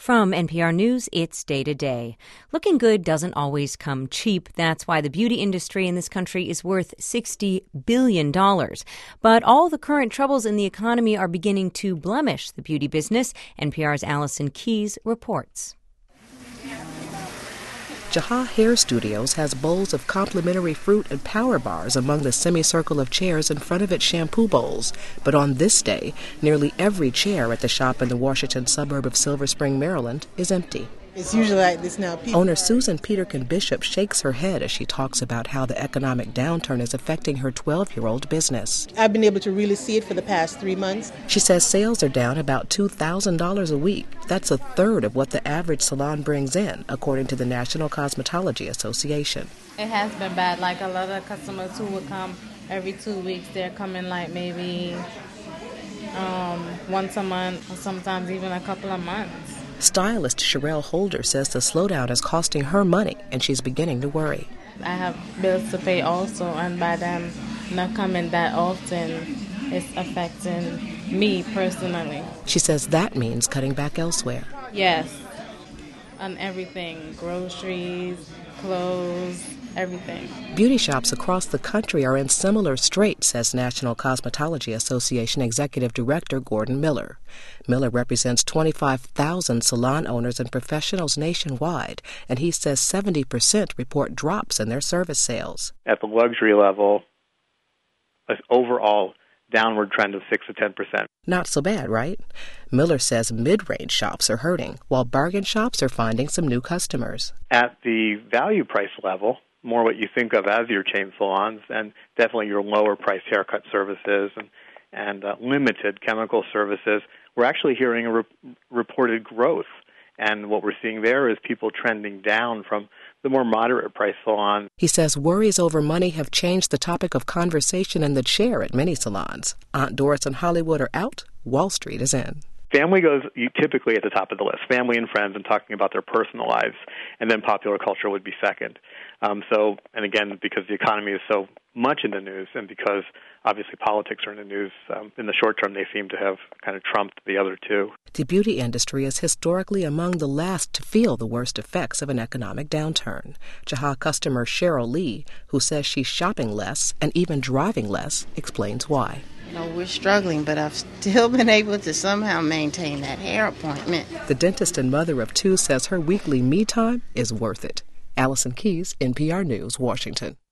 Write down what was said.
From NPR News, it's Day to Day. Looking good doesn't always come cheap. That's why the beauty industry in this country is worth $60 billion. But all the current troubles in the economy are beginning to blemish the beauty business. NPR's Allison Keyes reports. Jaha Hair Studios has bowls of complimentary fruit and power bars among the semicircle of chairs in front of its shampoo bowls. But on this day, nearly every chair at the shop in the Washington suburb of Silver Spring, Maryland, is empty. It's usually like this now. Owner Susan Peterkin Bishop shakes her head as she talks about how the economic downturn is affecting her 12-year-old business. I've been able to really see it for the past 3 months. She says sales are down about $2,000 a week. That's a third of what the average salon brings in, according to the National Cosmetology Association. It has been bad. Like a lot of customers who would come every 2 weeks, they're coming like maybe once a month or sometimes even a couple of months. Stylist Sherelle Holder says the slowdown is costing her money, and she's beginning to worry. I have bills to pay also, and by them not coming that often, it's affecting me personally. She says that means cutting back elsewhere. Yes, on everything, groceries, clothes, everything. Beauty shops across the country are in similar straits, says National Cosmetology Association Executive Director Gordon Miller. Miller represents 25,000 salon owners and professionals nationwide, and he says 70% report drops in their service sales. At the luxury level, an overall downward trend of 6 to 10%. Not so bad, right? Miller says mid-range shops are hurting, while bargain shops are finding some new customers. At the value price level, more what you think of as your chain salons, and definitely your lower price haircut services and limited chemical services, we're actually hearing a reported growth. And what we're seeing there is people trending down from the more moderate price salons. He says worries over money have changed the topic of conversation in the chair at many salons. Aunt Doris and Hollywood are out. Wall Street is in. Family goes typically at the top of the list, family and friends and talking about their personal lives, and then popular culture would be second. And again, because the economy is so much in the news and because obviously politics are in the news, in the short term they seem to have kind of trumped the other two. The beauty industry is historically among the last to feel the worst effects of an economic downturn. Jaha customer Cheryl Lee, who says she's shopping less and even driving less, explains why. We're struggling, but I've still been able to somehow maintain that hair appointment. The dentist and mother of two says her weekly me time is worth it. Allison Keyes, NPR News, Washington.